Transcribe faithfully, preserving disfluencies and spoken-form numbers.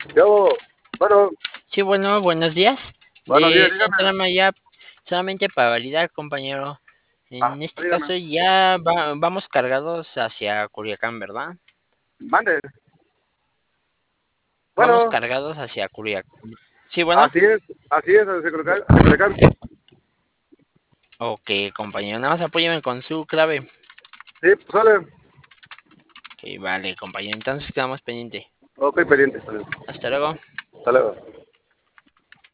Yo, bueno, Sí, bueno, buenos días. buenos días, De dígame. Centrama ya, solamente para validar, compañero. Ah, En este dígame. caso ya va- vamos cargados hacia Culiacán, ¿verdad? Mande. Vamos Bueno, cargados hacia Culiacán. Sí, bueno. así es, así es, hacia Culiacán. hacia Culiacán. Ok, compañero, nada más apóyeme con su clave. Sí, pues sale. Ok, vale, compañero, entonces quedamos pendiente. Ok, pendiente. Hasta luego. Hasta luego. Hasta luego.